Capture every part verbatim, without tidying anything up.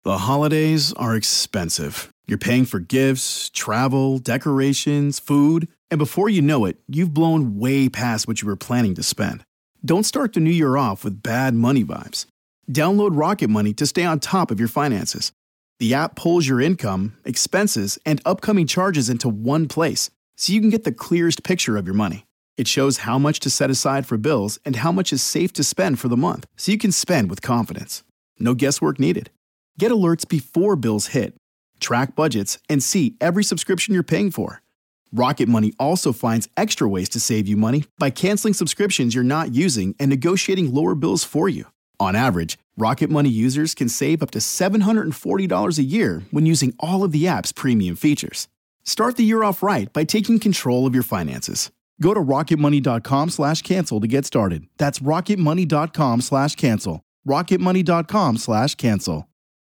The holidays are expensive. You're paying for gifts, travel, decorations, food, and before you know it, you've blown way past what you were planning to spend. Don't start the new year off with bad money vibes. Download Rocket Money to stay on top of your finances. The app pulls your income, expenses, and upcoming charges into one place, so you can get the clearest picture of your money. It shows how much to set aside for bills and how much is safe to spend for the month, so you can spend with confidence. No guesswork needed. Get alerts before bills hit, track budgets, and see every subscription you're paying for. Rocket Money also finds extra ways to save you money by canceling subscriptions you're not using and negotiating lower bills for you. On average, Rocket Money users can save up to seven hundred forty dollars a year when using all of the app's premium features. Start the year off right by taking control of your finances. Go to rocketmoney.com slash cancel to get started. That's rocketmoney.com slash cancel. rocketmoney.com slash cancel.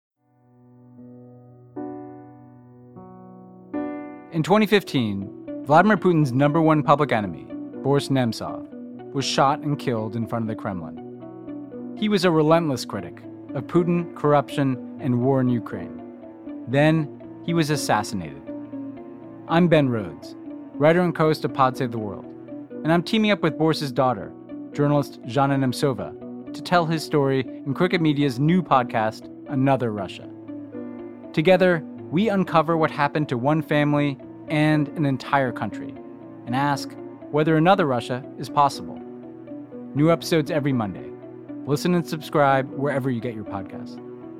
In twenty fifteen, Vladimir Putin's number one public enemy, Boris Nemtsov, was shot and killed in front of the Kremlin. He was a relentless critic of Putin, corruption, and war in Ukraine. Then, he was assassinated. I'm Ben Rhodes, writer and co-host of Pod Save the World, and I'm teaming up with Boris's daughter, journalist Zhana Nemtsova, to tell his story in Crooked Media's new podcast, Another Russia. Together, we uncover what happened to one family and an entire country, and ask whether another Russia is possible. New episodes every Monday. Listen and subscribe wherever you get your podcasts.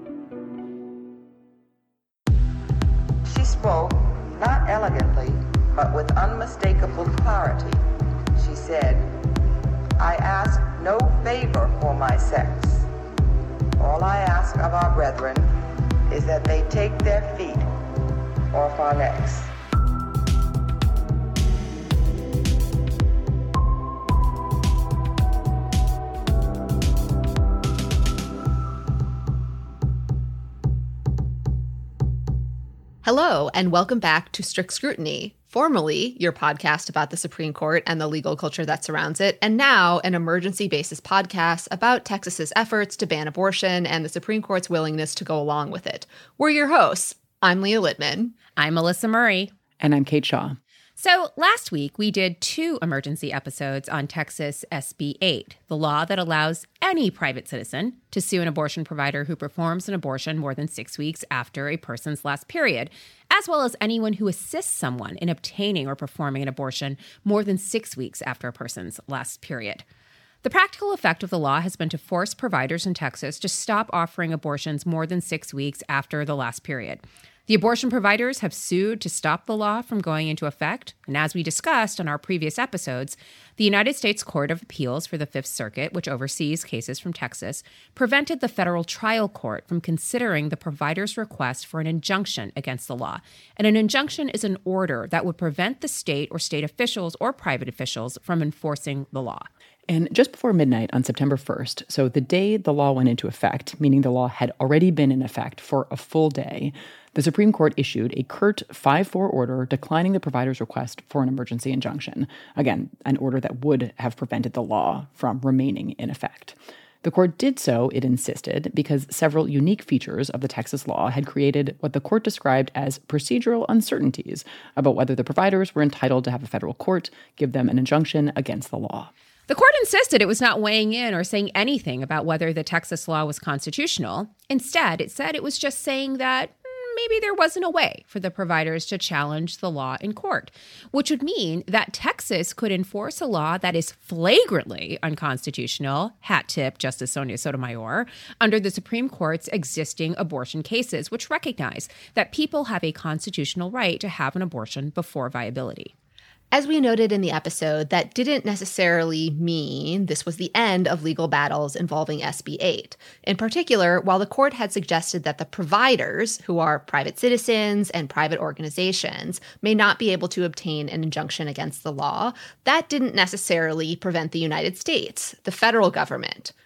She spoke, not elegantly, but with unmistakable clarity. She said, "I ask no favor for my sex. All I ask of our brethren is that they take their feet off our necks." Hello, and welcome back to Strict Scrutiny, formerly your podcast about the Supreme Court and the legal culture that surrounds it, and now an emergency basis podcast about Texas's efforts to ban abortion and the Supreme Court's willingness to go along with it. We're your hosts. I'm Leah Littman. I'm Melissa Murray. And I'm Kate Shaw. So last week, we did two emergency episodes on Texas S B eight, the law that allows any private citizen to sue an abortion provider who performs an abortion more than six weeks after a person's last period, as well as anyone who assists someone in obtaining or performing an abortion more than six weeks after a person's last period. The practical effect of the law has been to force providers in Texas to stop offering abortions more than six weeks after the last period. The abortion providers have sued to stop the law from going into effect, and as we discussed on our previous episodes, the United States Court of Appeals for the Fifth Circuit, which oversees cases from Texas, prevented the federal trial court from considering the provider's request for an injunction against the law. And an injunction is an order that would prevent the state or state officials or private officials from enforcing the law. And just before midnight on September first, so the day the law went into effect, meaning the law had already been in effect for a full day, the Supreme Court issued a curt five four order declining the provider's request for an emergency injunction. Again, an order that would have prevented the law from remaining in effect. The court did so, it insisted, because several unique features of the Texas law had created what the court described as procedural uncertainties about whether the providers were entitled to have a federal court give them an injunction against the law. The court insisted it was not weighing in or saying anything about whether the Texas law was constitutional. Instead, it said it was just saying that mm, maybe there wasn't a way for the providers to challenge the law in court, which would mean that Texas could enforce a law that is flagrantly unconstitutional, hat tip Justice Sonia Sotomayor, under the Supreme Court's existing abortion cases, which recognize that people have a constitutional right to have an abortion before viability. As we noted in the episode, that didn't necessarily mean this was the end of legal battles involving S B eight. In particular, while the court had suggested that the providers, who are private citizens and private organizations, may not be able to obtain an injunction against the law, that didn't necessarily prevent the United States, the federal government,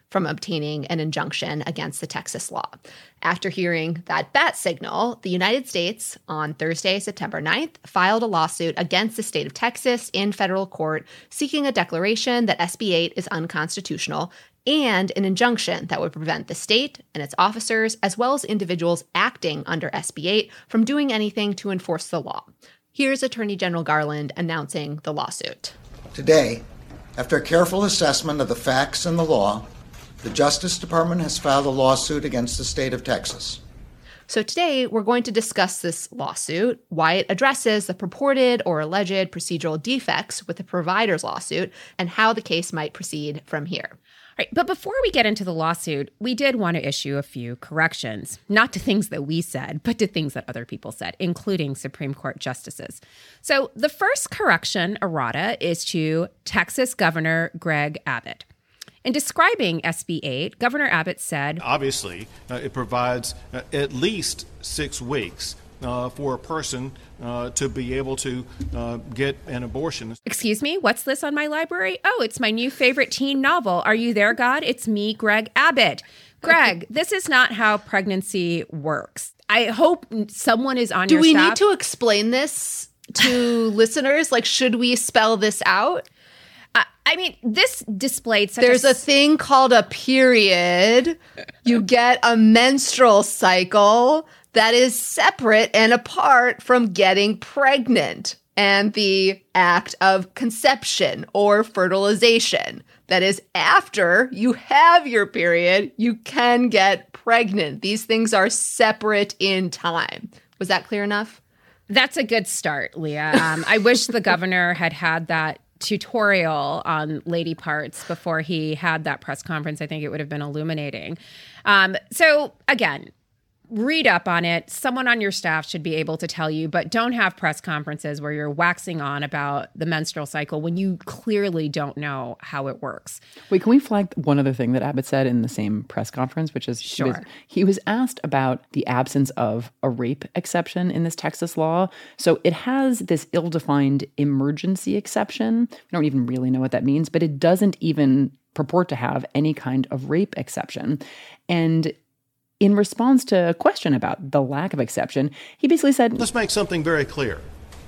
from obtaining an injunction against the Texas law. After hearing that bat signal, the United States, on Thursday, September ninth, filed a lawsuit against the state of Texas in federal court seeking a declaration that S B eight is unconstitutional and an injunction that would prevent the state and its officers, as well as individuals acting under S B eight, from doing anything to enforce the law. Here's Attorney General Garland announcing the lawsuit. Today, after a careful assessment of the facts and the law, the Justice Department has filed a lawsuit against the state of Texas. So today, we're going to discuss this lawsuit, why it addresses the purported or alleged procedural defects with the provider's lawsuit, and how the case might proceed from here. All right, but before we get into the lawsuit, we did want to issue a few corrections, not to things that we said, but to things that other people said, including Supreme Court justices. So the first correction, errata, is to Texas Governor Greg Abbott. In describing S B eight, Governor Abbott said, obviously, uh, it provides uh, at least six weeks uh, for a person uh, to be able to uh, get an abortion. Excuse me, what's this on my library? Oh, it's my new favorite teen novel. Are you there, God? It's me, Greg Abbott. Greg, this is not how pregnancy works. I hope someone is on Do your we staff. need to explain this to listeners? Like, should we spell this out? Uh, I mean, this displayed such There's a... a thing called a period. You get a menstrual cycle that is separate and apart from getting pregnant and the act of conception or fertilization. That is, after you have your period, you can get pregnant. These things are separate in time. Was that clear enough? That's a good start, Leah. Um, I wish the governor had had that tutorial on lady parts before he had that press conference. I think it would have been illuminating. Um, so again, read up on it. Someone on your staff should be able to tell you, but don't have press conferences where you're waxing on about the menstrual cycle when you clearly don't know how it works. Wait, can we flag one other thing that Abbott said in the same press conference, which is Sure. he was, he was asked about the absence of a rape exception in this Texas law. So it has this ill-defined emergency exception. We don't even really know what that means, but it doesn't even purport to have any kind of rape exception. And in response to a question about the lack of exception, he basically said, Let's make something very clear.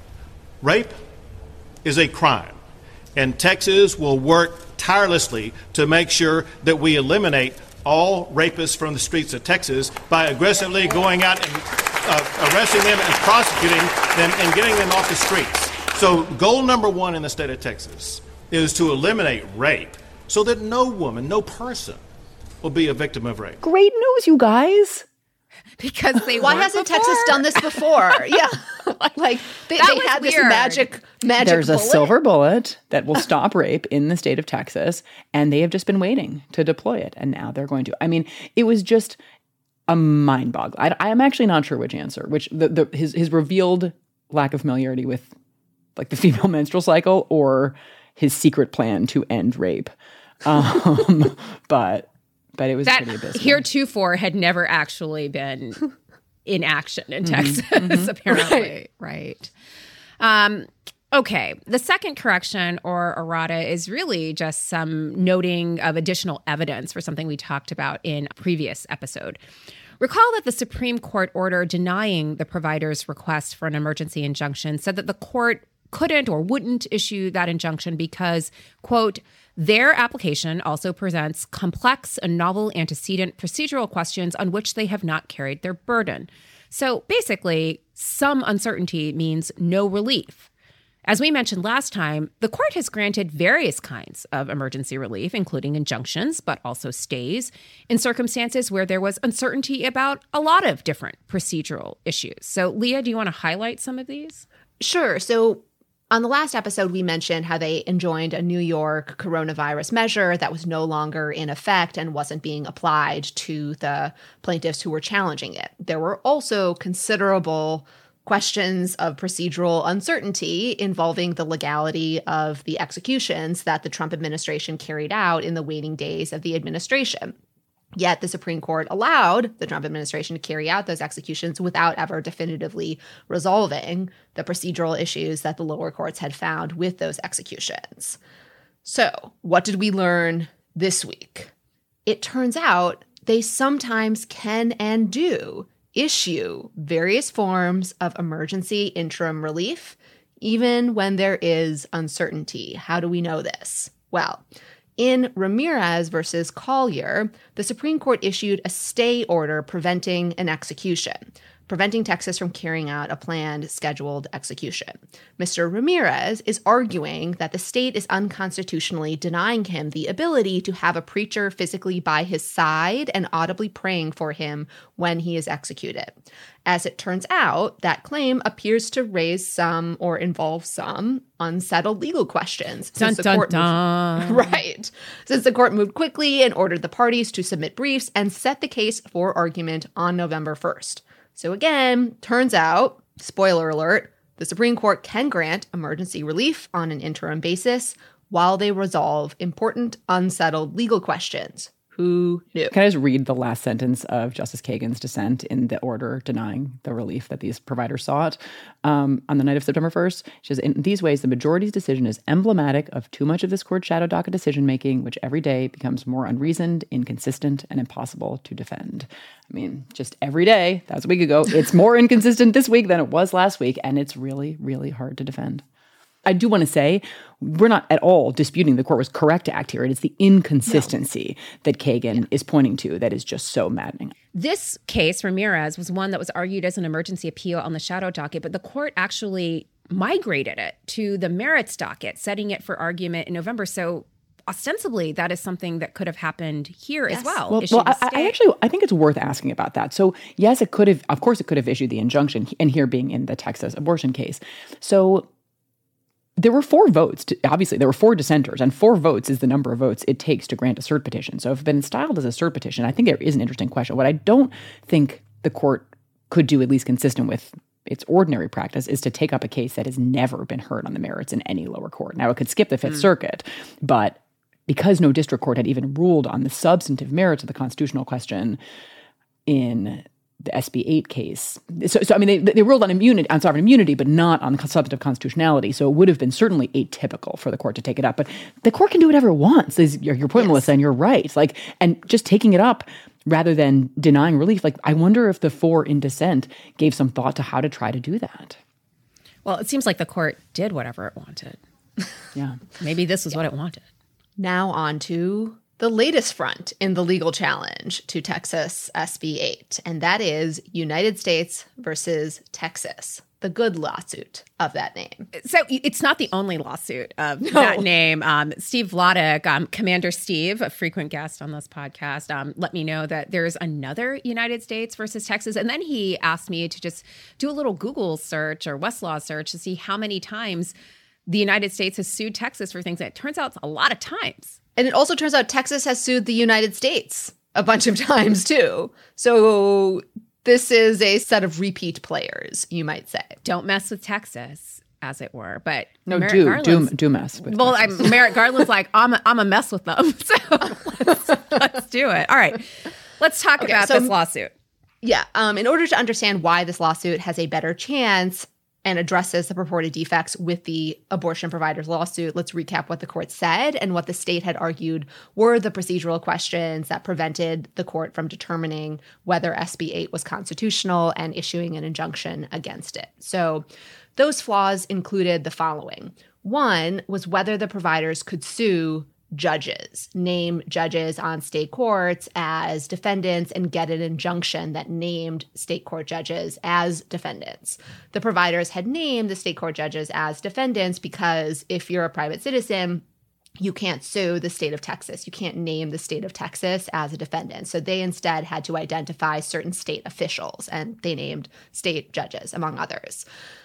Rape is a crime, and Texas will work tirelessly to make sure that we eliminate all rapists from the streets of Texas by aggressively going out and uh, arresting them and prosecuting them and getting them off the streets. So goal number one in the state of Texas is to eliminate rape so that no woman, no person will be a victim of rape. great news, you guys. Because they Why weren't hasn't before. Texas done this before? Yeah. Like, they, That they was had this weird. magic, magic There's a bullet. silver bullet that will stop rape in the state of Texas, and they have just been waiting to deploy it, and now they're going to. I mean, it was just a mind boggle. I, I am actually not sure which answer, which the, the his his revealed lack of familiarity with like the female menstrual cycle or his secret plan to end rape. Um, but but it was That pretty abysmal. heretofore had never actually been in action in Texas, mm-hmm. apparently. Right. right. Um, okay. The second correction or errata is really just some noting of additional evidence for something we talked about in a previous episode. Recall that the Supreme Court order denying the provider's request for an emergency injunction said that the court couldn't or wouldn't issue that injunction because, quote, their application also presents complex and novel antecedent procedural questions on which they have not carried their burden. So basically, some uncertainty means no relief. As we mentioned last time, the court has granted various kinds of emergency relief, including injunctions, but also stays, in circumstances where there was uncertainty about a lot of different procedural issues. So, Leah, do you want to highlight some of these? Sure. So on the last episode, we mentioned how they enjoined a New York coronavirus measure that was no longer in effect and wasn't being applied to the plaintiffs who were challenging it. There were also considerable questions of procedural uncertainty involving the legality of the executions that the Trump administration carried out in the waning days of the administration. Yet the Supreme Court allowed the Trump administration to carry out those executions without ever definitively resolving the procedural issues that the lower courts had found with those executions. So, what did we learn this week? it turns out they sometimes can and do issue various forms of emergency interim relief, even when there is uncertainty. How do we know this? Well, in Ramirez versus Collier, the Supreme Court issued a stay order preventing an execution, preventing Texas from carrying out a planned scheduled execution. Mister Ramirez is arguing that the state is unconstitutionally denying him the ability to have a preacher physically by his side and audibly praying for him when he is executed. As it turns out, that claim appears to raise some or involve some unsettled legal questions. Dun, Since the dun, court dun. Moved, right. Since the court moved quickly and ordered the parties to submit briefs and set the case for argument on November first. So again, turns out, spoiler alert, the Supreme Court can grant emergency relief on an interim basis while they resolve important unsettled legal questions. Who knew? Can I just read the last sentence of Justice Kagan's dissent in the order denying the relief that these providers sought um, on the night of September first? She says, in these ways, the majority's decision is emblematic of too much of this court's shadow docket decision-making, which every day becomes more unreasoned, inconsistent, and impossible to defend. I mean, just every day, that was a week ago, it's more inconsistent this week than it was last week, and it's really, really hard to defend. I do want to say, we're not at all disputing the court was correct to act here. It is the inconsistency no. that Kagan yeah. is pointing to that is just so maddening. This case, Ramirez, was one that was argued as an emergency appeal on the shadow docket, but the court actually migrated it to the merits docket, setting it for argument in November. So ostensibly, that is something that could have happened here yes. as well. Well, well I, I actually, I think it's worth asking about that. So yes, it could have, of course, it could have issued the injunction, and here being in the Texas abortion case. So there were four votes. To, obviously, there were four dissenters, and four votes is the number of votes it takes to grant a cert petition. So if it's been styled as a cert petition, I think there is an interesting question. What I don't think the court could do, at least consistent with its ordinary practice, is to take up a case that has never been heard on the merits in any lower court. Now, it could skip the Fifth mm. Circuit, but because no district court had even ruled on the substantive merits of the constitutional question in the S B eight case. So, so I mean, they, they ruled on immunity, on sovereign immunity, but not on the substantive constitutionality. So it would have been certainly atypical for the court to take it up. But the court can do whatever it wants. Is your, your point, yes. Melissa, and you're right. Like, and just taking it up rather than denying relief. Like, I wonder if the four in dissent gave some thought to how to try to do that. Well, it seems like the court did whatever it wanted. Yeah, maybe this was yeah. what it wanted. Now on to the latest front in the legal challenge to Texas S B eight, and that is United States versus Texas, the good lawsuit of that name. So it's not the only lawsuit of no. that name. Um, Steve Vladeck, um, Commander Steve, a frequent guest on this podcast, um, let me know that there's another United States versus Texas. And then he asked me to just do a little Google search or Westlaw search to see how many times the United States has sued Texas for things. And it turns out it's a lot of times. And it also turns out Texas has sued the United States a bunch of times, too. So this is a set of repeat players, you might say. Don't mess with Texas, as it were. But no, Merrick do, Garland's, do, do mess with well, Texas. Well, Merrick Garland's like, I'm a, I'm a mess with them. So let's, let's do it. All right. Let's talk okay, about so, this lawsuit. Yeah. Um, in order to understand why this lawsuit has a better chance and addresses the purported defects with the abortion providers lawsuit, let's recap what the court said and what the state had argued were the procedural questions that prevented the court from determining whether S B eight was constitutional and issuing an injunction against it. So those flaws included the following. One was whether the providers could sue judges, name judges on state courts as defendants, and get an injunction that named state court judges as defendants. The providers had named the state court judges as defendants because if you're a private citizen, you can't sue the state of Texas. You can't name the state of Texas as a defendant. So they instead had to identify certain state officials, and they named state judges, among others.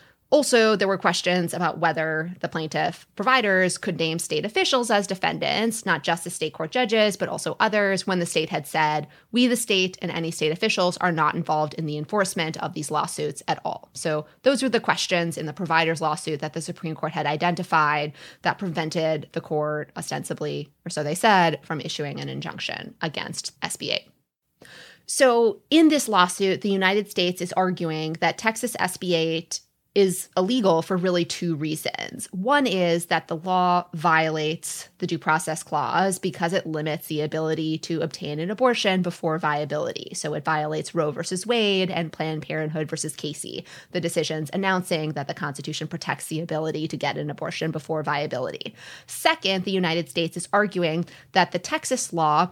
Also, there were questions about whether the plaintiff providers could name state officials as defendants, not just the state court judges, but also others, when the state had said, we, the state, and any state officials are not involved in the enforcement of these lawsuits at all. So those were the questions in the providers lawsuit that the Supreme Court had identified that prevented the court, ostensibly, or so they said, from issuing an injunction against S B eight. So in this lawsuit, the United States is arguing that Texas S B eight is illegal for really two reasons. One is that the law violates the Due Process Clause because it limits the ability to obtain an abortion before viability. So it violates Roe versus Wade and Planned Parenthood versus Casey, the decisions announcing that the Constitution protects the ability to get an abortion before viability. Second, the United States is arguing that the Texas law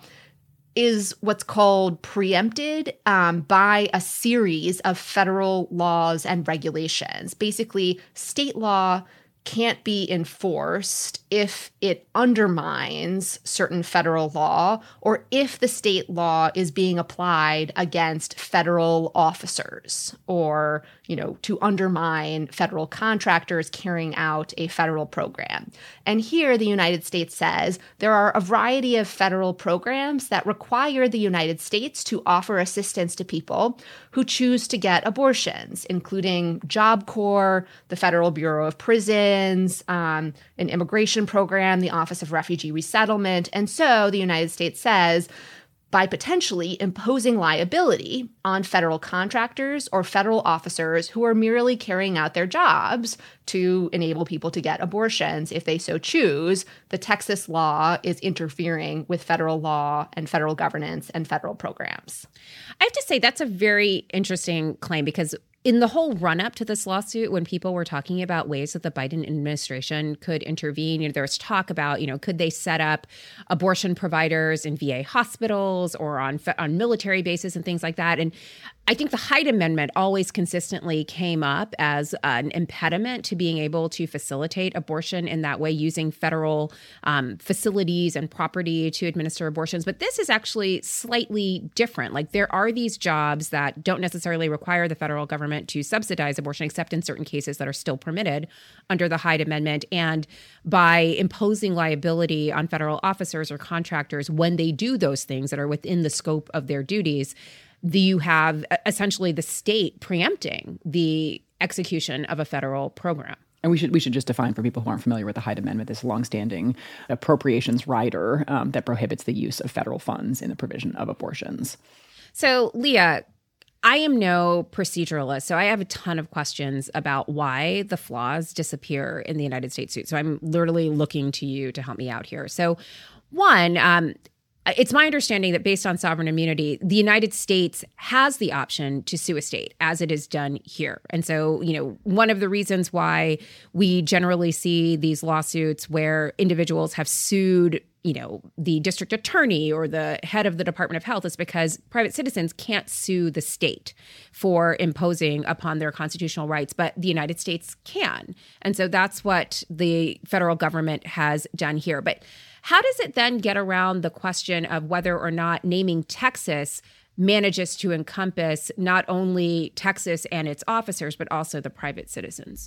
is what's called preempted um, by a series of federal laws and regulations. Basically, state law can't be enforced if it undermines certain federal law or if the state law is being applied against federal officers or, you know, to undermine federal contractors carrying out a federal program. And here the United States says there are a variety of federal programs that require the United States to offer assistance to people who choose to get abortions, including Job Corps, the Federal Bureau of Prisons, Um, an immigration program, the Office of Refugee Resettlement. And so the United States says, by potentially imposing liability on federal contractors or federal officers who are merely carrying out their jobs to enable people to get abortions if they so choose, the Texas law is interfering with federal law and federal governance and federal programs. I have to say that's a very interesting claim because in the whole run-up to this lawsuit, when people were talking about ways that the Biden administration could intervene, you know, there was talk about, you know, could they set up abortion providers in V A hospitals or on on military bases and things like that. And I think the Hyde Amendment always consistently came up as an impediment to being able to facilitate abortion in that way, using federal um, facilities and property to administer abortions. But this is actually slightly different. Like, there are these jobs that don't necessarily require the federal government to subsidize abortion, except in certain cases that are still permitted under the Hyde Amendment. And by imposing liability on federal officers or contractors when they do those things that are within the scope of their duties, the, you have essentially the state preempting the execution of a federal program. And we should we should just define for people who aren't familiar with the Hyde Amendment, this longstanding appropriations rider um, that prohibits the use of federal funds in the provision of abortions. So, Leah, I am no proceduralist, so I have a ton of questions about why the flaws disappear in the United States suit. So I'm literally looking to you to help me out here. So one, um, it's my understanding that based on sovereign immunity, the United States has the option to sue a state, as it is done here. And so, you know, one of the reasons why we generally see these lawsuits where individuals have sued, you know, the district attorney or the head of the Department of Health is because private citizens can't sue the state for imposing upon their constitutional rights, but the United States can. And so that's what the federal government has done here. But how does it then get around the question of whether or not naming Texas manages to encompass not only Texas and its officers, but also the private citizens?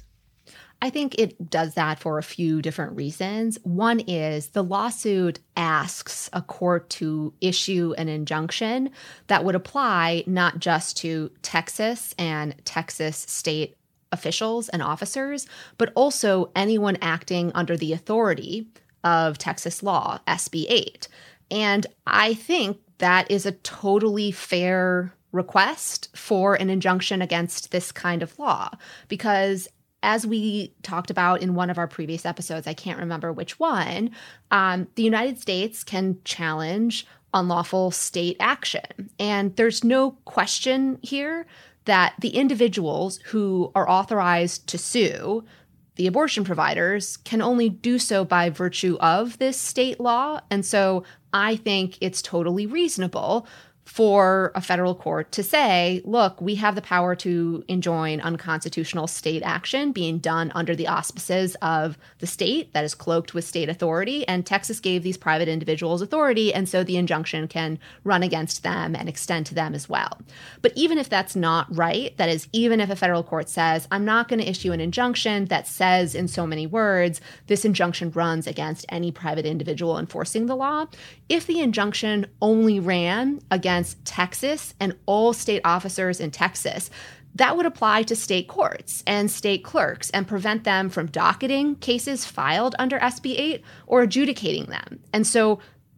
I think it does that for a few different reasons. One is the lawsuit asks a court to issue an injunction that would apply not just to Texas and Texas state officials and officers, but also anyone acting under the authority of Texas law, S B eight. And I think that is a totally fair request for an injunction against this kind of law, because as we talked about in one of our previous episodes, I can't remember which one, um, the United States can challenge unlawful state action. And there's no question here that the individuals who are authorized to sue the abortion providers can only do so by virtue of this state law. And so I think it's totally reasonable for a federal court to say, look, we have the power to enjoin unconstitutional state action being done under the auspices of the state that is cloaked with state authority. And Texas gave these private individuals authority, and so the injunction can run against them and extend to them as well. But even if that's not right, that is, even if a federal court says, I'm not going to issue an injunction that says in so many words, this injunction runs against any private individual enforcing the law, if the injunction only ran against Texas and all state officers in Texas, that would apply to state courts and state clerks and prevent them from docketing cases filed under S B eight or adjudicating them. And so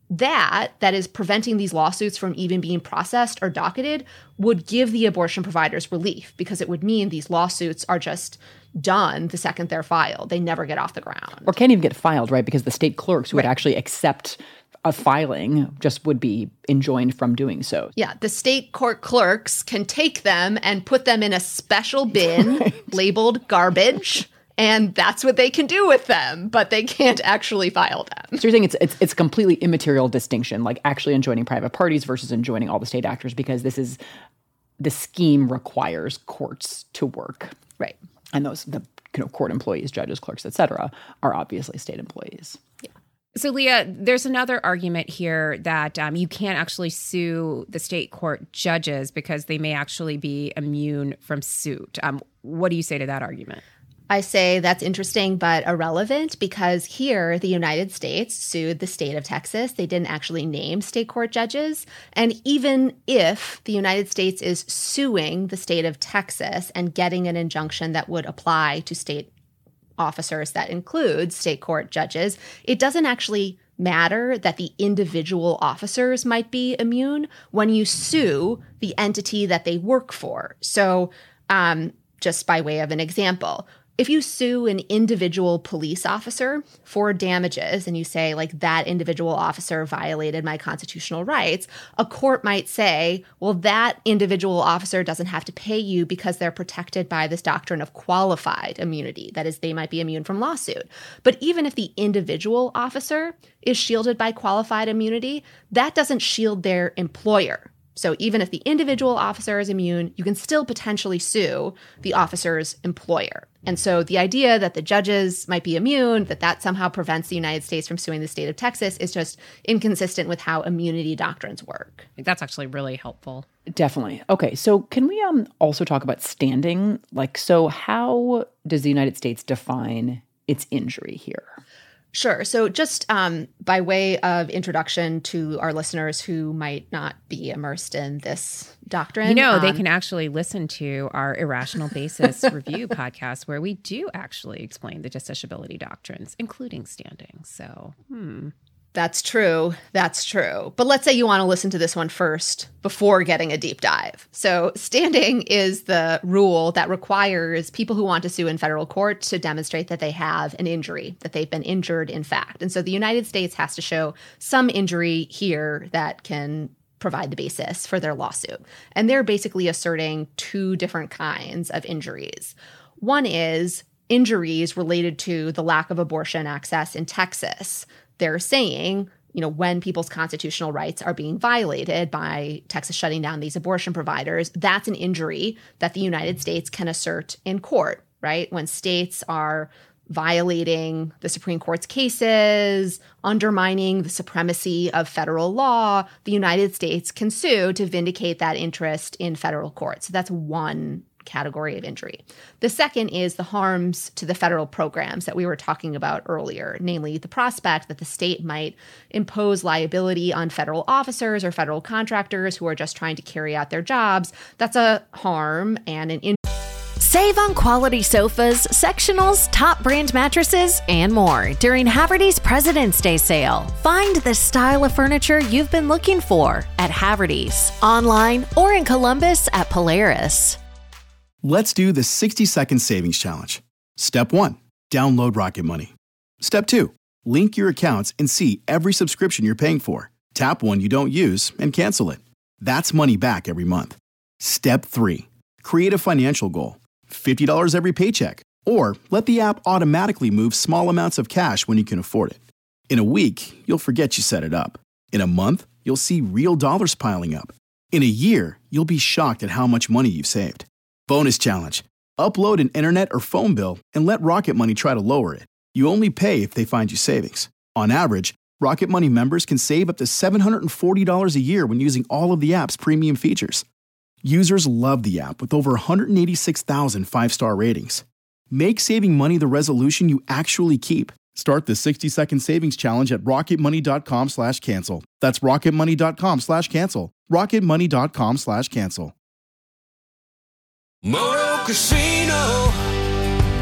that, that is preventing these lawsuits from even being processed or docketed, would give the abortion providers relief, because it would mean these lawsuits are just done the second they're filed. They never get off the ground. Or can't even get filed, right? Because the state clerks who Right. would actually accept a filing just would be enjoined from doing so. Yeah, the state court clerks can take them and put them in a special bin right. labeled garbage, and that's what they can do with them, but they can't actually file them. So you're saying it's it's it's a completely immaterial distinction, like actually enjoining private parties versus enjoining all the state actors, because this is the scheme requires courts to work. Right. And those the you know court employees, judges, clerks, et cetera, are obviously state employees. Yeah. So, Leah, there's another argument here that um, you can't actually sue the state court judges because they may actually be immune from suit. Um, what do you say to that argument? I say that's interesting but irrelevant, because here the United States sued the state of Texas. They didn't actually name state court judges. And even if the United States is suing the state of Texas and getting an injunction that would apply to state officers that includes state court judges, it doesn't actually matter that the individual officers might be immune when you sue the entity that they work for. So um, just by way of an example, if you sue an individual police officer for damages and you say, like, that individual officer violated my constitutional rights, a court might say, well, that individual officer doesn't have to pay you because they're protected by this doctrine of qualified immunity. That is, they might be immune from lawsuit. But even if the individual officer is shielded by qualified immunity, that doesn't shield their employer. So even if the individual officer is immune, you can still potentially sue the officer's employer. And so the idea that the judges might be immune, that that somehow prevents the United States from suing the state of Texas, is just inconsistent with how immunity doctrines work. That's actually really helpful. Definitely. Okay, so can we um also talk about standing? Like, so how does the United States define its injury here? Sure. So just um, by way of introduction to our listeners who might not be immersed in this doctrine. You know, um, they can actually listen to our Irrational Basis review podcast, where we do actually explain the justiciability doctrines, including standing. So, hmm. That's true. That's true. But let's say you want to listen to this one first before getting a deep dive. So standing is the rule that requires people who want to sue in federal court to demonstrate that they have an injury, that they've been injured in fact. And so the United States has to show some injury here that can provide the basis for their lawsuit. And they're basically asserting two different kinds of injuries. One is injuries related to the lack of abortion access in Texas. They're saying, you know, when people's constitutional rights are being violated by Texas shutting down these abortion providers, that's an injury that the United States can assert in court, right? When states are violating the Supreme Court's cases, undermining the supremacy of federal law, the United States can sue to vindicate that interest in federal court. So that's one category of injury. The second is the harms to the federal programs that we were talking about earlier, namely the prospect that the state might impose liability on federal officers or federal contractors who are just trying to carry out their jobs. That's a harm and an injury. Save on quality sofas, sectionals, top brand mattresses, and more during Haverty's President's Day sale. Find the style of furniture you've been looking for at Haverty's, online or in Columbus at Polaris. Let's do the sixty second savings challenge. Step one, download Rocket Money. Step two, link your accounts and see every subscription you're paying for. Tap one you don't use and cancel it. That's money back every month. Step three, create a financial goal. fifty dollars every paycheck. Or let the app automatically move small amounts of cash when you can afford it. In a week, you'll forget you set it up. In a month, you'll see real dollars piling up. In a year, you'll be shocked at how much money you've saved. Bonus challenge. Upload an internet or phone bill and let Rocket Money try to lower it. You only pay if they find you savings. On average, Rocket Money members can save up to seven hundred forty dollars a year when using all of the app's premium features. Users love the app with over one hundred eighty-six thousand five-star ratings. Make saving money the resolution you actually keep. Start the sixty second savings challenge at rocketmoney.com slash cancel. That's rocketmoney.com slash cancel. rocketmoney.com slash cancel. Moto Casino,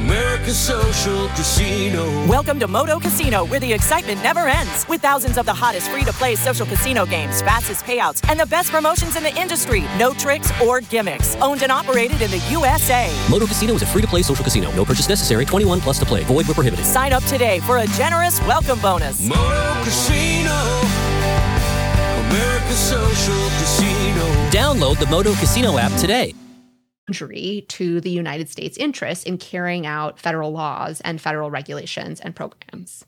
America's Social Casino. Welcome to Moto Casino, where the excitement never ends. With thousands of the hottest free-to-play social casino games, fastest payouts, and the best promotions in the industry. No tricks or gimmicks. Owned and operated in the U S A. Moto Casino is a free-to-play social casino. No purchase necessary. twenty-one plus to play. Void where prohibited. Sign up today for a generous welcome bonus. Moto Casino. America's Social Casino. Download the Moto Casino app today. Injury to the United States interests in carrying out federal laws and federal regulations and programs.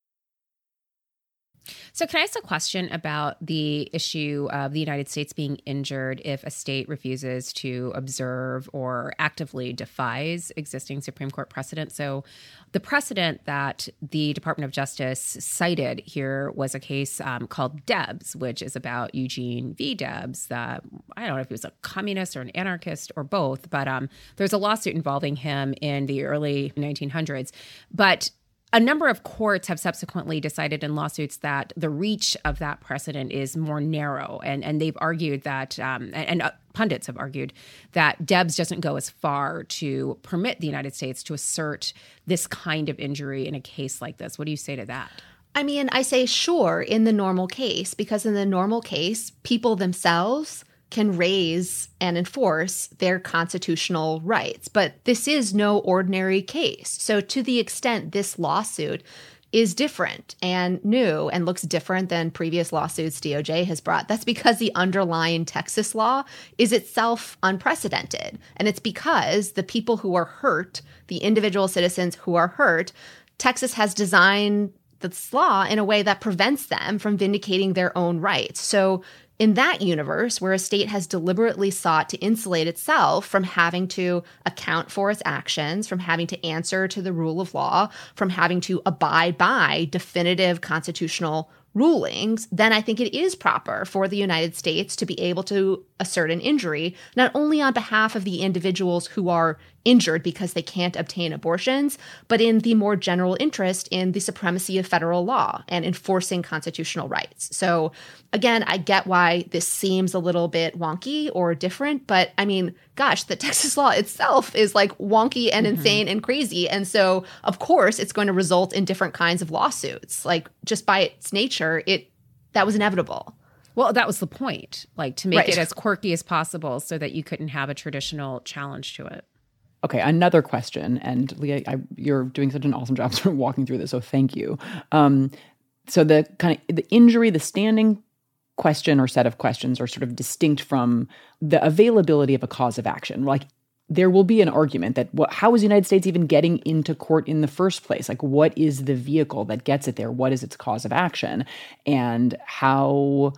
So can I ask a question about the issue of the United States being injured if a state refuses to observe or actively defies existing Supreme Court precedent? So the precedent that the Department of Justice cited here was a case um, called Debs, which is about Eugene V. Debs. That I don't know if he was a communist or an anarchist or both, but um, there's a lawsuit involving him in the early nineteen hundreds. But a number of courts have subsequently decided in lawsuits that the reach of that precedent is more narrow, and, and they've argued that, um, and, and uh, pundits have argued that Debs doesn't go as far to permit the United States to assert this kind of injury in a case like this. What do you say to that? I mean, I say sure in the normal case, because in the normal case, people themselves can raise and enforce their constitutional rights. But this is no ordinary case. So to the extent this lawsuit is different and new and looks different than previous lawsuits D O J has brought, that's because the underlying Texas law is itself unprecedented. And it's because the people who are hurt, the individual citizens who are hurt, Texas has designed this law in a way that prevents them from vindicating their own rights. So in that universe, where a state has deliberately sought to insulate itself from having to account for its actions, from having to answer to the rule of law, from having to abide by definitive constitutional rulings, then I think it is proper for the United States to be able to assert an injury, not only on behalf of the individuals who are injured because they can't obtain abortions, but in the more general interest in the supremacy of federal law and enforcing constitutional rights. So again, I get why this seems a little bit wonky or different, but I mean, gosh, the Texas law itself is like wonky and mm-hmm. insane and crazy. And so of course it's going to result in different kinds of lawsuits. Like just by its nature, it that was inevitable. Well, that was the point, like to make Right. it as quirky as possible so that you couldn't have a traditional challenge to it. Okay, another question, and Leah, I, you're doing such an awesome job sort of walking through this, so thank you. Um, so the kind of the injury, the standing question or set of questions are sort of distinct from the availability of a cause of action. Like there will be an argument that what, how is the United States even getting into court in the first place? Like what is the vehicle that gets it there? What is its cause of action? And how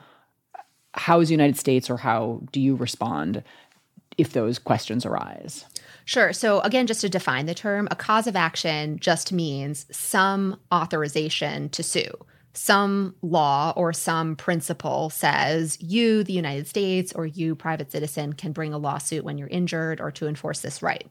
how is the United States, or how do you respond if those questions arise? Sure. So again, just to define the term, a cause of action just means some authorization to sue. Some law or some principle says you, the United States, or you, private citizen, can bring a lawsuit when you're injured or to enforce this right.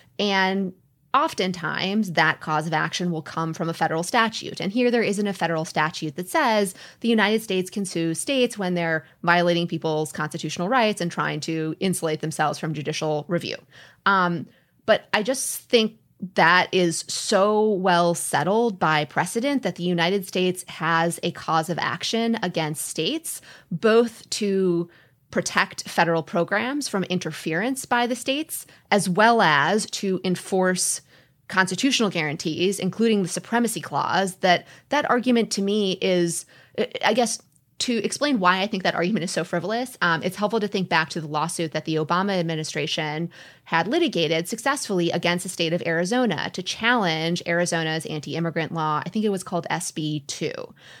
And oftentimes that cause of action will come from a federal statute. And here there isn't a federal statute that says the United States can sue states when they're violating people's constitutional rights and trying to insulate themselves from judicial review. Um, but I just think that is so well settled by precedent that the United States has a cause of action against states, both to protect federal programs from interference by the states, as well as to enforce constitutional guarantees, including the Supremacy Clause. That that argument to me is, I guess, to explain why I think that argument is so frivolous, um, it's helpful to think back to the lawsuit that the Obama administration had litigated successfully against the state of Arizona to challenge Arizona's anti-immigrant law. I think it was called S B two.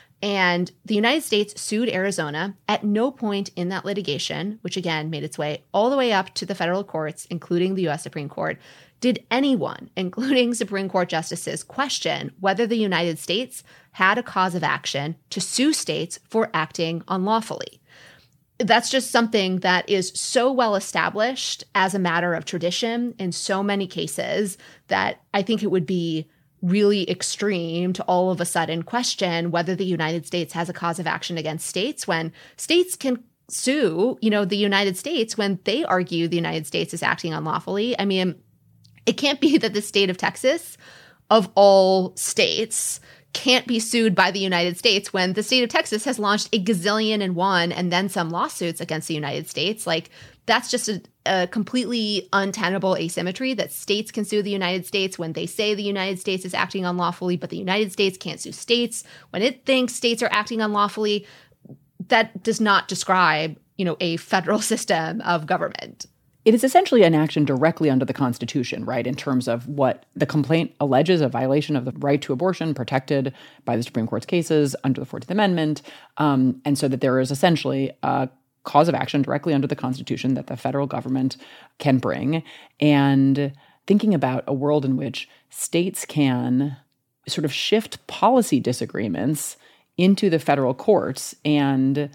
And the United States sued Arizona. At no point in that litigation, which again made its way all the way up to the federal courts, including the U S Supreme Court, did anyone, including Supreme Court justices, question whether the United States had a cause of action to sue states for acting unlawfully. That's just something that is so well established as a matter of tradition in so many cases that I think it would be really extreme to all of a sudden question whether the United States has a cause of action against states when states can sue, you know, the United States when they argue the United States is acting unlawfully. I mean, It can't be that the state of Texas, of all states, can't be sued by the United States when the state of Texas has launched a gazillion and one and then some lawsuits against the United States. Like, that's just a, a completely untenable asymmetry that states can sue the United States when they say the United States is acting unlawfully, but the United States can't sue states when it thinks states are acting unlawfully. That does not describe, you know, a federal system of government. It is essentially an action directly under the Constitution, right, in terms of what the complaint alleges, a violation of the right to abortion protected by the Supreme Court's cases under the fourteenth Amendment, um, and so that there is essentially a cause of action directly under the Constitution that the federal government can bring. And thinking about a world in which states can sort of shift policy disagreements into the federal courts, and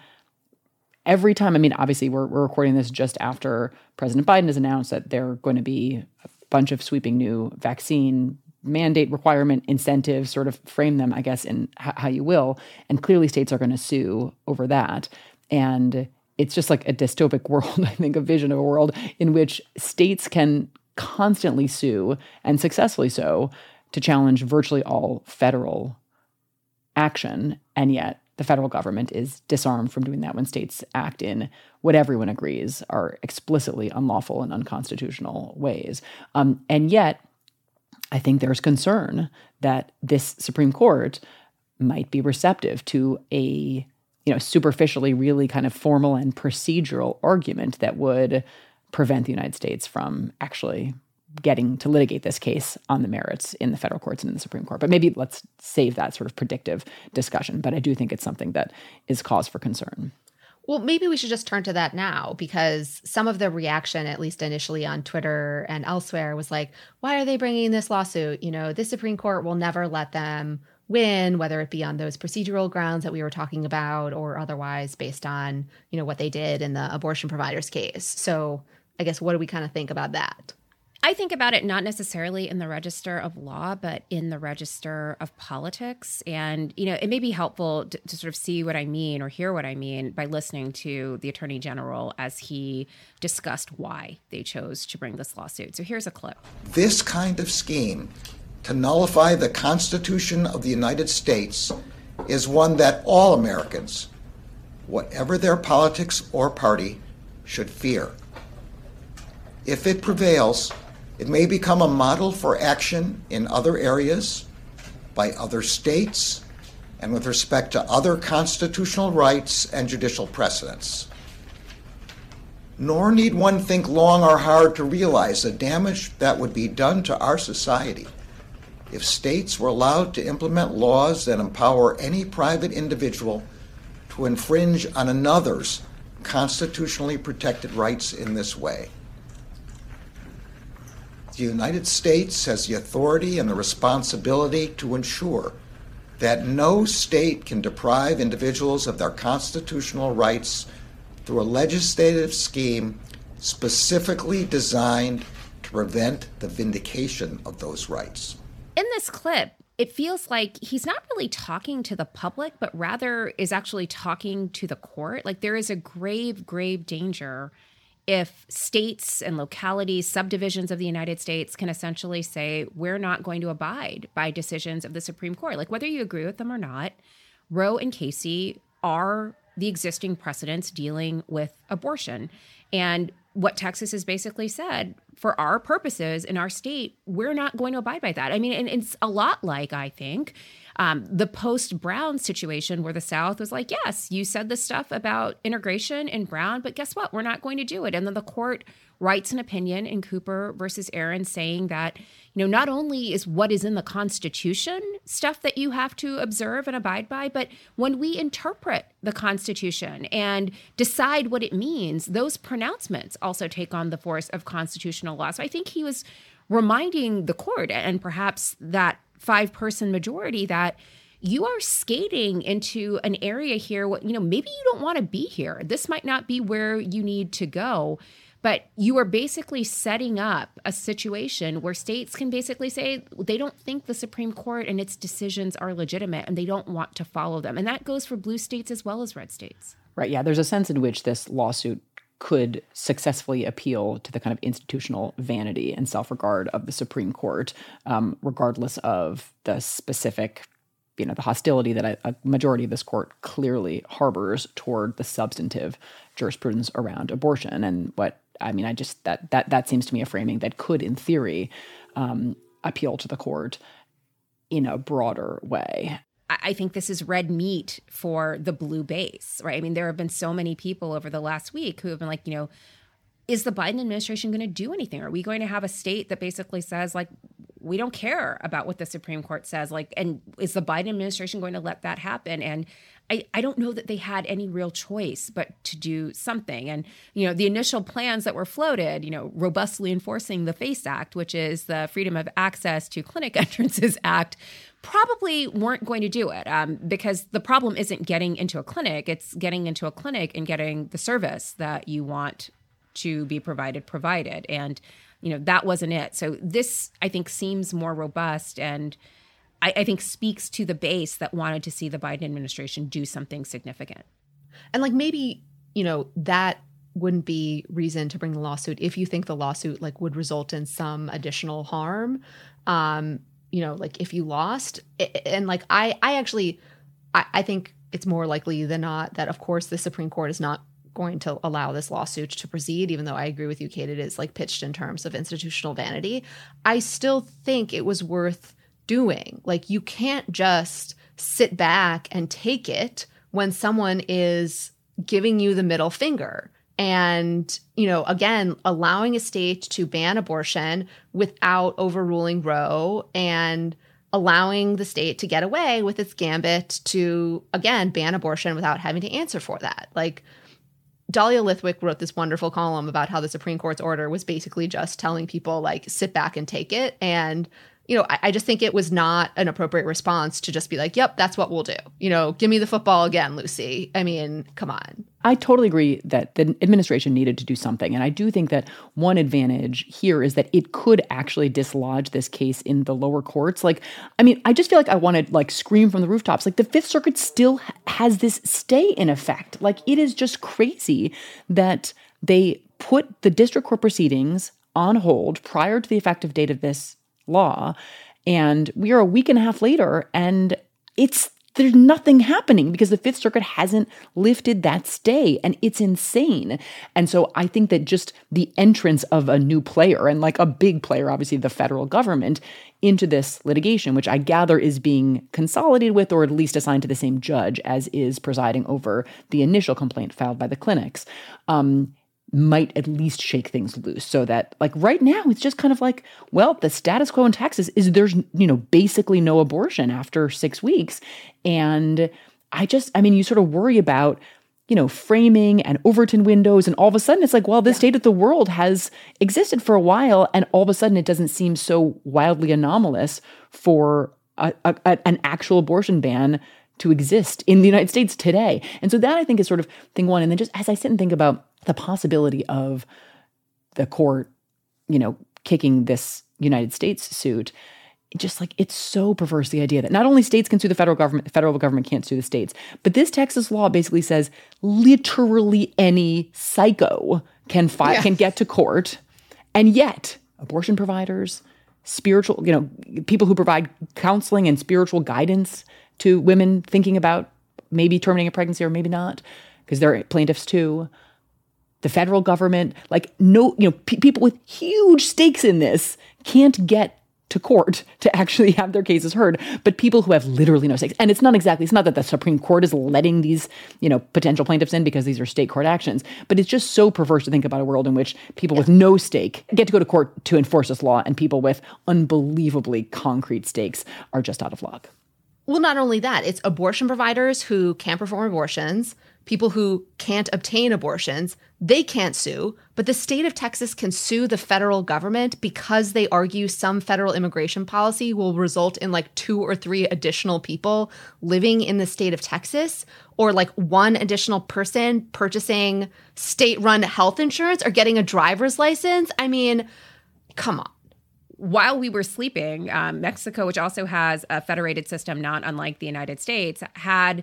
every time, I mean, obviously we're, we're recording this just after President Biden has announced that there are going to be a bunch of sweeping new vaccine mandate requirement incentives, sort of frame them, I guess, in h- how you will. And clearly states are going to sue over that. And it's just like a dystopic world, I think, a vision of a world in which states can constantly sue, and successfully so, to challenge virtually all federal action. And yet the federal government is disarmed from doing that when states act in what everyone agrees are explicitly unlawful and unconstitutional ways. Um, and yet, I think there's concern that this Supreme Court might be receptive to a, you know, superficially really kind of formal and procedural argument that would prevent the United States from actually getting to litigate this case on the merits in the federal courts and in the Supreme Court. But maybe let's save that sort of predictive discussion. But I do think it's something that is cause for concern. Well, maybe we should just turn to that now, because some of the reaction, at least initially on Twitter and elsewhere, was like, why are they bringing this lawsuit? You know, the Supreme Court will never let them win, whether it be on those procedural grounds that we were talking about or otherwise based on, you know, what they did in the abortion providers case. So I guess what do we kind of think about that? I think about it not necessarily in the register of law, but in the register of politics. And, you know, it may be helpful to, to sort of see what I mean or hear what I mean by listening to the Attorney General as he discussed why they chose to bring this lawsuit. So here's a clip. This kind of scheme to nullify the Constitution of the United States is one that all Americans, whatever their politics or party, should fear. If it prevails, it may become a model for action in other areas, by other states, and with respect to other constitutional rights and judicial precedents. Nor need one think long or hard to realize the damage that would be done to our society if states were allowed to implement laws that empower any private individual to infringe on another's constitutionally protected rights in this way. The United States has the authority and the responsibility to ensure that no state can deprive individuals of their constitutional rights through a legislative scheme specifically designed to prevent the vindication of those rights. In this clip, it feels like he's not really talking to the public, but rather is actually talking to the court. Like, there is a grave, grave danger if states and localities, subdivisions of the United States can essentially say, we're not going to abide by decisions of the Supreme Court. Like, whether you agree with them or not, Roe and Casey are the existing precedents dealing with abortion. And what Texas has basically said, for our purposes in our state, we're not going to abide by that. I mean, and it's a lot like, I think, um, the post-Brown situation where the South was like, yes, you said this stuff about integration in Brown, but guess what? We're not going to do it. And then the court writes an opinion in Cooper versus Aaron saying that, you know, not only is what is in the Constitution stuff that you have to observe and abide by, but when we interpret the Constitution and decide what it means, those pronouncements also take on the force of constitutional law. So I think he was reminding the court and perhaps that five-person majority that you are skating into an area here, you know, maybe you don't want to be here. This might not be where you need to go. But you are basically setting up a situation where states can basically say they don't think the Supreme Court and its decisions are legitimate and they don't want to follow them. And that goes for blue states as well as red states. Right. Yeah. There's a sense in which this lawsuit could successfully appeal to the kind of institutional vanity and self-regard of the Supreme Court, um, regardless of the specific, you know, the hostility that a, a majority of this court clearly harbors toward the substantive jurisprudence around abortion. And what, I mean, I just, that that that seems to me a framing that could, in theory, um, appeal to the court in a broader way. I think this is red meat for the blue base, right? I mean, there have been so many people over the last week who have been like, you know, is the Biden administration going to do anything? Are we going to have a state that basically says, like, we don't care about what the Supreme Court says? Like, and is the Biden administration going to let that happen? And I, I don't know that they had any real choice but to do something. And, you know, the initial plans that were floated, you know, robustly enforcing the FACE Act, which is the Freedom of Access to Clinic Entrances Act, probably weren't going to do it um, because the problem isn't getting into a clinic. It's getting into a clinic and getting the service that you want to be provided, provided. And, you know, that wasn't it. So this, I think, seems more robust and I, I think speaks to the base that wanted to see the Biden administration do something significant. And like maybe, you know, that wouldn't be reason to bring the lawsuit if you think the lawsuit like would result in some additional harm. Um, you know, like if you lost and like I, I actually, I, I think it's more likely than not that, of course, the Supreme Court is not going to allow this lawsuit to proceed, even though I agree with you, Kate, it is like pitched in terms of institutional vanity. I still think it was worth doing. Like you can't just sit back and take it when someone is giving you the middle finger. And, you know, again, allowing a state to ban abortion without overruling Roe and allowing the state to get away with its gambit to, again, ban abortion without having to answer for that. Like Dahlia Lithwick wrote this wonderful column about how the Supreme Court's order was basically just telling people, like, sit back and take it. And, you know, I, I just think it was not an appropriate response to just be like, yep, that's what we'll do. You know, give me the football again, Lucy. I mean, come on. I totally agree that the administration needed to do something. And I do think that one advantage here is that it could actually dislodge this case in the lower courts. Like, I mean, I just feel like I want to like scream from the rooftops. Like the Fifth Circuit still has this stay in effect. Like it is just crazy that they put the district court proceedings on hold prior to the effective date of this law. And we are a week and a half later and it's there's nothing happening because the Fifth Circuit hasn't lifted that stay, and it's insane. And so I think that just the entrance of a new player, and like a big player, obviously the federal government, into this litigation, which I gather is being consolidated with or at least assigned to the same judge as is presiding over the initial complaint filed by the clinics, um, might at least shake things loose so that like right now it's just kind of like, well, the status quo in Texas is there's, you know, basically no abortion after six weeks. And I just, I mean, you sort of worry about, you know, framing and Overton windows. And all of a sudden it's like, well, this yeah. state of the world has existed for a while. And all of a sudden it doesn't seem so wildly anomalous for a, a, a, an actual abortion ban to exist in the United States today. And so that I think is sort of thing one. And then just as I sit and think about the possibility of the court, you know, kicking this United States suit, just like it's so perverse, the idea that not only states can sue the federal government, the federal government can't sue the states, but this Texas law basically says literally any psycho can fi- yeah. can get to court. And yet abortion providers, spiritual, you know, people who provide counseling and spiritual guidance to women thinking about maybe terminating a pregnancy or maybe not, because they're plaintiffs too. The federal government, like no, you know, p- people with huge stakes in this can't get to court to actually have their cases heard, but people who have literally no stakes. And it's not exactly, it's not that the Supreme Court is letting these, you know, potential plaintiffs in because these are state court actions, but it's just so perverse to think about a world in which people yeah. with no stake get to go to court to enforce this law and people with unbelievably concrete stakes are just out of luck. Well, not only that, it's abortion providers who can't perform abortions, people who can't obtain abortions, they can't sue, but the state of Texas can sue the federal government because they argue some federal immigration policy will result in like two or three additional people living in the state of Texas, or like one additional person purchasing state-run health insurance or getting a driver's license. I mean, come on. While we were sleeping, um, Mexico, which also has a federated system not unlike the United States, had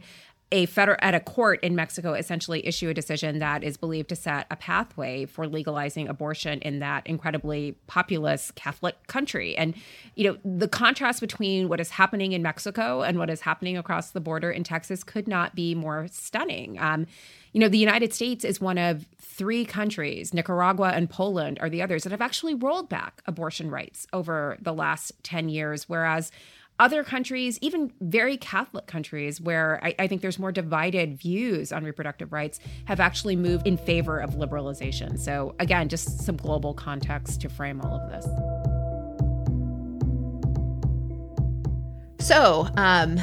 a federal at a court in Mexico essentially issue a decision that is believed to set a pathway for legalizing abortion in that incredibly populous Catholic country. And, you know, the contrast between what is happening in Mexico and what is happening across the border in Texas could not be more stunning. Um, you know, the United States is one of three countries, Nicaragua and Poland are the others, that have actually rolled back abortion rights over the last ten years, whereas other countries, even very Catholic countries, where I, I think there's more divided views on reproductive rights, have actually moved in favor of liberalization. So again, just some global context to frame all of this. So, um,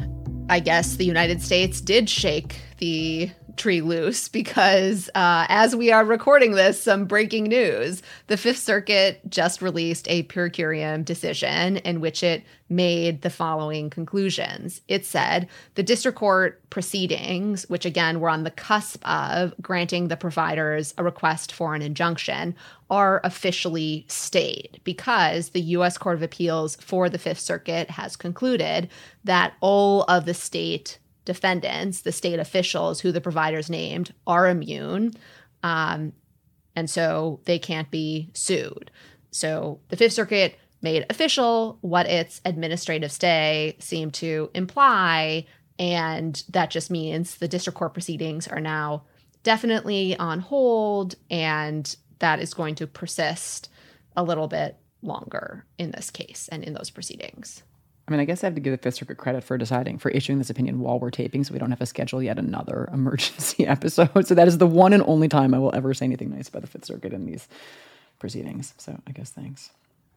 I guess the United States did shake the tree loose because uh, as we are recording this, some breaking news. The Fifth Circuit just released a per curiam decision in which it made the following conclusions. It said the district court proceedings, which again were on the cusp of granting the providers a request for an injunction, are officially stayed because the U S Court of Appeals for the Fifth Circuit has concluded that all of the state defendants, the state officials who the providers named, are immune, um, and so they can't be sued. So the Fifth Circuit made official what its administrative stay seemed to imply, and that just means the district court proceedings are now definitely on hold, and that is going to persist a little bit longer in this case and in those proceedings. I mean, I guess I have to give the Fifth Circuit credit for deciding, for issuing this opinion while we're taping, so we don't have to schedule yet another emergency episode. So that is the one and only time I will ever say anything nice about the Fifth Circuit in these proceedings. So I guess thanks.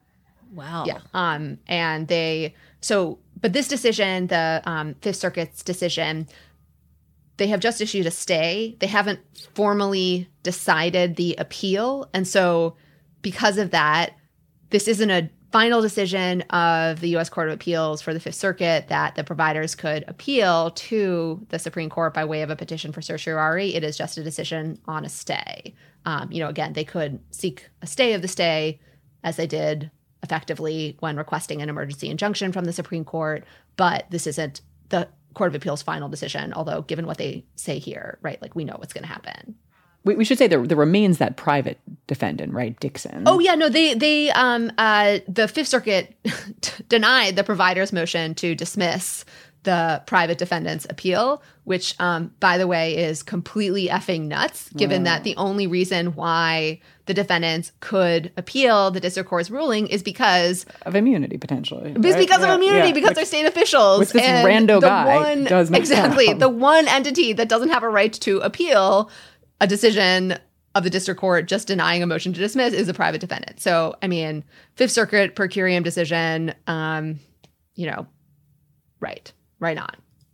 Wow. Yeah. Um, and they, so, but this decision, the um, Fifth Circuit's decision, they have just issued a stay. They haven't formally decided the appeal. And so because of that, this isn't a final decision of the U S Court of Appeals for the Fifth Circuit that the providers could appeal to the Supreme Court by way of a petition for certiorari. It is just a decision on a stay. Um, you know, again, they could seek a stay of the stay, as they did effectively when requesting an emergency injunction from the Supreme Court, but this isn't the Court of Appeals' final decision, although given what they say here, right, like we know what's going to happen. We, we should say there, there remains that private defendant, right, Dixon. Oh yeah, no, they they um uh the Fifth Circuit denied the provider's motion to dismiss the private defendant's appeal, which um by the way is completely effing nuts, given wow. that the only reason why the defendants could appeal the district court's ruling is because of immunity potentially. It's right? because yeah, of immunity, yeah. because which, they're state officials. Which this and rando the guy one, does not exactly have. The one entity that doesn't have a right to appeal a decision of the district court just denying a motion to dismiss is a private defendant. So, I mean, Fifth Circuit per curiam decision, um, you know, right, right on.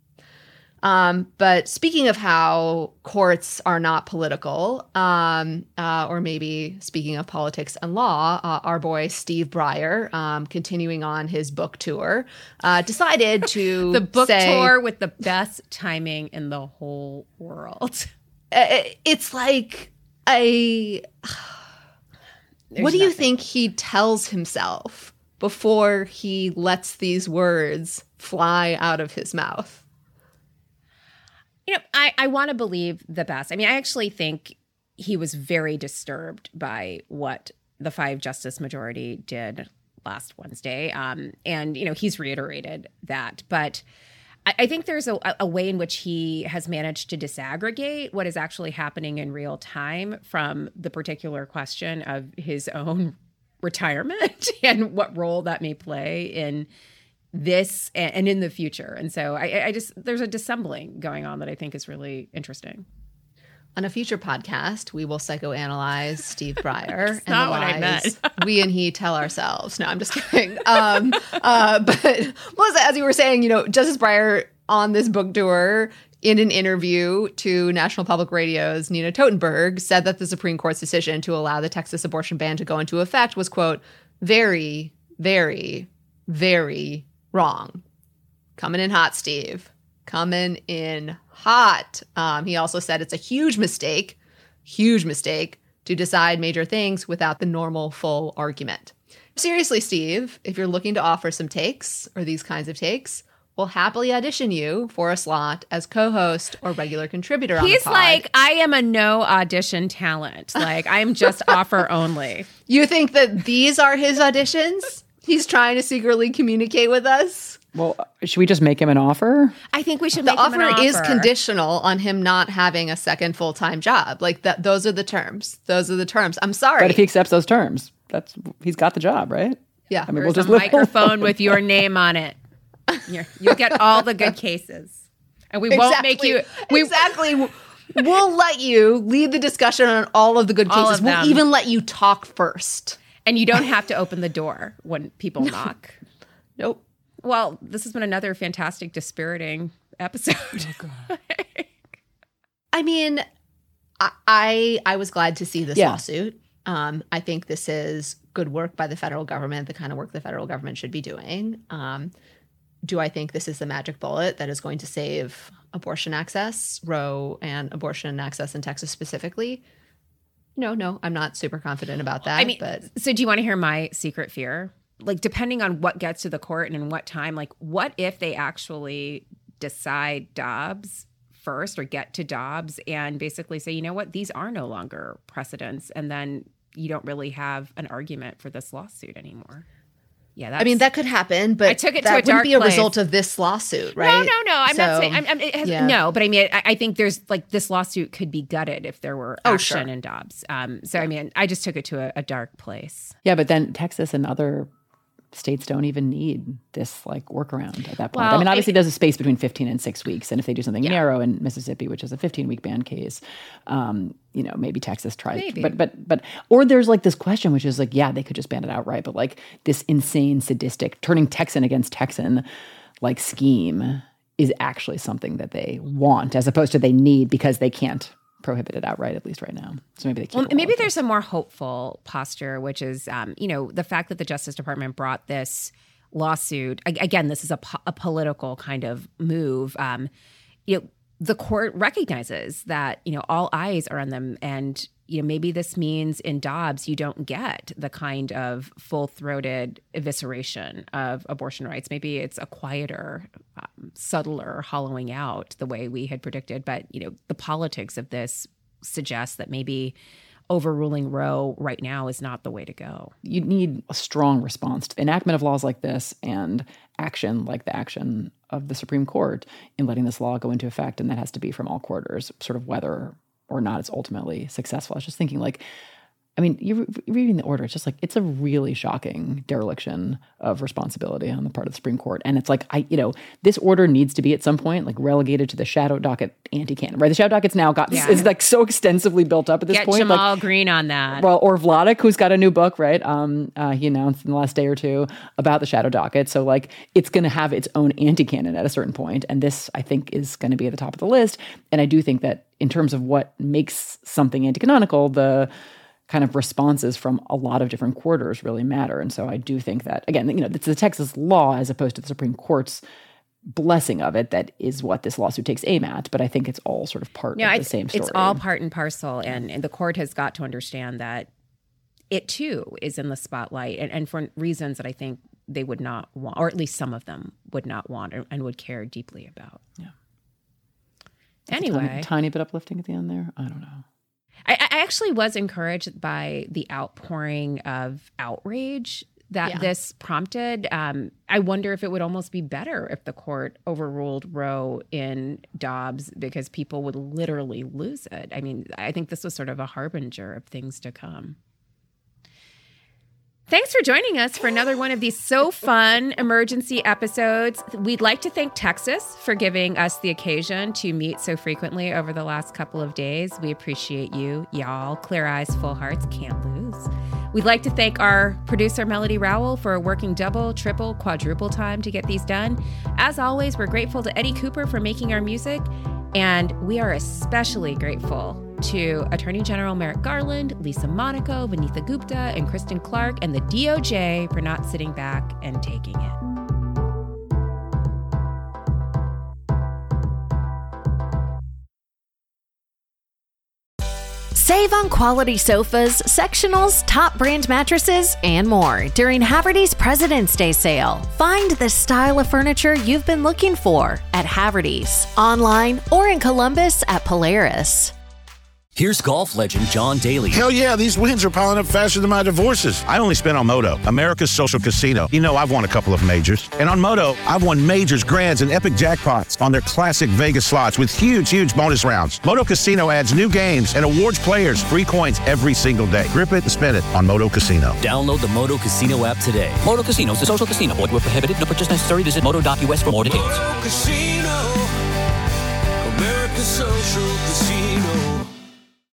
Um, but speaking of how courts are not political, um, uh, or maybe speaking of politics and law, uh, our boy Steve Breyer, um, continuing on his book tour, uh, decided to the book say, tour with the best timing in the whole world. It's like a. What do you nothing. think he tells himself before he lets these words fly out of his mouth? You know, I, I want to believe the best. I mean, I actually think he was very disturbed by what the five justice majority did last Wednesday. Um, and, you know, he's reiterated that. But I, I think there's a, a way in which he has managed to disaggregate what is actually happening in real time from the particular question of his own retirement and what role that may play in this and in the future. And so I, I just, there's a dissembling going on that I think is really interesting. On a future podcast, we will psychoanalyze Steve Breyer and not the what I lies meant. we and he tell ourselves. No, I'm just kidding. Um, uh, but Melissa, as you were saying, you know, Justice Breyer on this book tour, in an interview to National Public Radio's Nina Totenberg, said that the Supreme Court's decision to allow the Texas abortion ban to go into effect was, quote, very, very, very wrong. Coming in hot, Steve. Coming in hot. Um, he also said it's a huge mistake, huge mistake to decide major things without the normal full argument. Seriously, Steve, if you're looking to offer some takes or these kinds of takes, will happily audition you for a slot as co-host or regular contributor on the He's pod. like, I am a no audition talent. Like, I'm just offer only. You think that these are his auditions? He's trying to secretly communicate with us? Well, should we just make him an offer? I think we should The make him an offer offer. is conditional on him not having a second full-time job. Like that, those are the terms. Those are the terms. I'm sorry. But if he accepts those terms, that's he's got the job, right? Yeah. I mean, There's we'll just a live microphone with your name on it. You're, you'll get all the good cases. And we won't make you... We, exactly. We'll let you lead the discussion on all of the good All cases. of We'll them. even let you talk first. And you don't have to open the door when people knock. Nope. Well, this has been another fantastic, dispiriting episode. Oh, God. I mean, I, I I was glad to see this Yeah. lawsuit. Um, I think this is good work by the federal government, the kind of work the federal government should be doing. Um, do I think this is the magic bullet that is going to save abortion access, Roe, and abortion access in Texas specifically? No, no, I'm not super confident about that. I mean, but so do you want to hear my secret fear? Like, depending on what gets to the court and in what time, like, what if they actually decide Dobbs first or get to Dobbs and basically say, you know what, these are no longer precedents, and then you don't really have an argument for this lawsuit anymore? Yeah, that's, I mean, that could happen, but I took it that to a wouldn't dark be a place. result of this lawsuit, right? No, no, no. I'm not So, saying. I'm, I'm, it has, yeah. No, but I mean, I, I think there's like this lawsuit could be gutted if there were Oh, action sure. in Dobbs. Um, so I mean, I just took it to a, a dark place. Yeah, but then Texas and other states don't even need this like workaround at that point. I Well, mean, obviously, it- there's a space between fifteen and six weeks, and if they do something Yeah. narrow in Mississippi, which is a fifteen-week ban case, um, you know, maybe Texas tries. Maybe. But but but or there's like this question, which is like, yeah, they could just ban it outright, but like this insane, sadistic, turning Texan against Texan, like scheme is actually something that they want, as opposed to they need because they can't prohibit it outright, at least right now. So maybe they keep Well, it all maybe of there's a more hopeful posture, which is, um, you know, the fact that the Justice Department brought this lawsuit. a- Again, this is a, po- a political kind of move. Um, you know, the court recognizes that, you know, all eyes are on them. And, you know, maybe this means in Dobbs, you don't get the kind of full-throated evisceration of abortion rights. Maybe it's a quieter, um, subtler hollowing out the way we had predicted. But, you know, the politics of this suggests that maybe overruling Roe right now is not the way to go. You need a strong response to enactment of laws like this and action like the action of the Supreme Court in letting this law go into effect. And that has to be from all quarters, sort of whether or not it's ultimately successful. I was just thinking, like, I mean, you're re- reading the order, it's just like, it's a really shocking dereliction of responsibility on the part of the Supreme Court. And it's like, I, you know, this order needs to be at some point like relegated to the shadow docket anti-canon, right? The shadow docket's now got, Yeah. it's like so extensively built up at this Get point. Jamal like, Green on that. Well, or Vladeck, who's got a new book, right? Um, uh, he announced in the last day or two about the shadow docket. So, like, it's going to have its own anti-canon at a certain point. And this, I think, is going to be at the top of the list. And I do think that in terms of what makes something anti-canonical, the kind of responses from a lot of different quarters really matter. And so I do think that, again, you know, it's the Texas law as opposed to the Supreme Court's blessing of it that is what this lawsuit takes aim at. But I think it's all sort of part No, of I- the same story. It's all part and parcel, and, and the court has got to understand that it too is in the spotlight, and, and for reasons that I think they would not want, or at least some of them would not want, or, and would care deeply about. Yeah. Anyway, Tiny, tiny bit uplifting at the end there. I don't know. I, I actually was encouraged by the outpouring of outrage that Yeah. this prompted. Um, I wonder if it would almost be better if the court overruled Roe in Dobbs, because people would literally lose it. I mean, I think this was sort of a harbinger of things to come. Thanks for joining us for another one of these so fun emergency episodes. We'd like to thank Texas for giving us the occasion to meet so frequently over the last couple of days. We appreciate you, y'all. Clear eyes, full hearts, can't lose. We'd like to thank our producer, Melody Rowell, for working double, triple, quadruple time to get these done. As always, we're grateful to Eddie Cooper for making our music, and we are especially grateful to Attorney General Merrick Garland, Lisa Monaco, Vinitha Gupta, and Kristen Clark, and the D O J for not sitting back and taking it. Save on quality sofas, sectionals, top brand mattresses, and more during Haverty's President's Day sale. Find the style of furniture you've been looking for at Haverty's, online or in Columbus at Polaris. Here's golf legend John Daly. Hell yeah, these wins are piling up faster than my divorces. I only spent on Moto, America's social casino. You know, I've won a couple of majors. And on Moto, I've won majors, grands, and epic jackpots on their classic Vegas slots with huge, huge bonus rounds. Moto Casino adds new games and awards players free coins every single day. Grip it and spin it on Moto Casino. Download the Moto Casino app today. Moto Casino is a social casino. Void where prohibited. No purchase necessary. Visit moto dot u s for more details. Moto Casino, America's social casino.